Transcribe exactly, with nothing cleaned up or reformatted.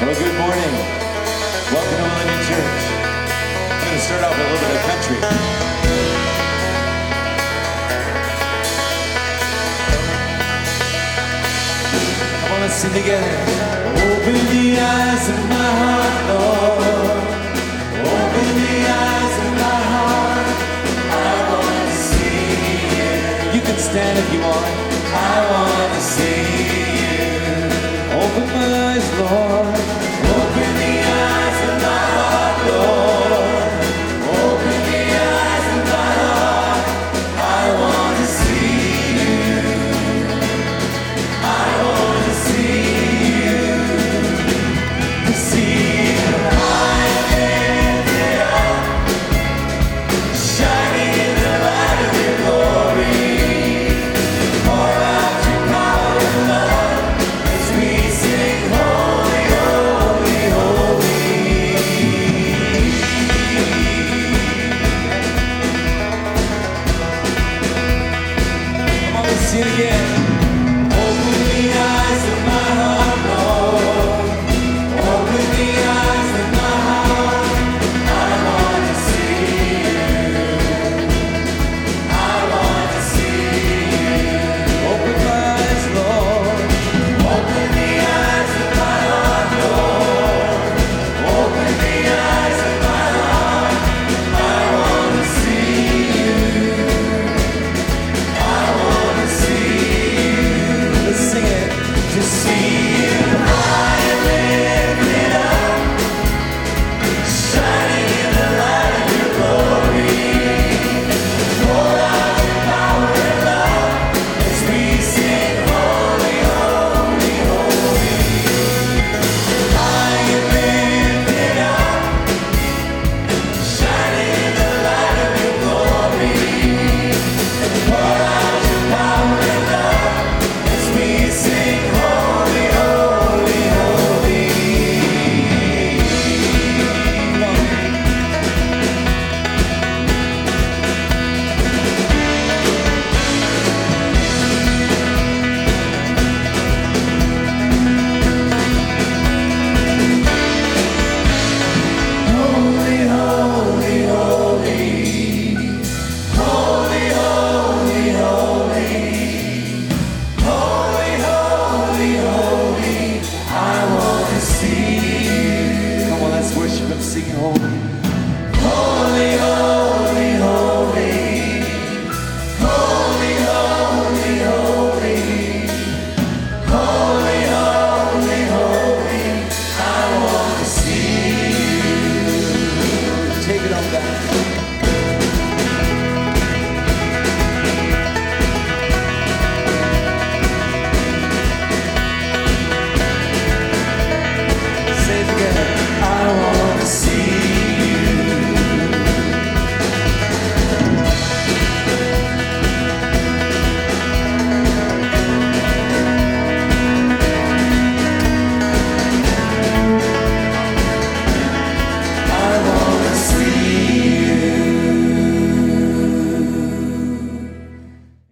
Well, good morning. Welcome to Millennium Church. I'm going to start off with a little bit of country. Come on, let's sing together. Open the eyes of my heart, Lord. Open the eyes of my heart. I want to see you. You can stand if you want. I want to see you. Open my eyes, Lord. Open the eyes of my heart, Lord. Open the eyes of my heart. I want to see you. I want to see you. To see you high and lifted up, shining in the light of your glory. Pour out your power and love as we sing holy, holy, holy. Come on, let's sing it again.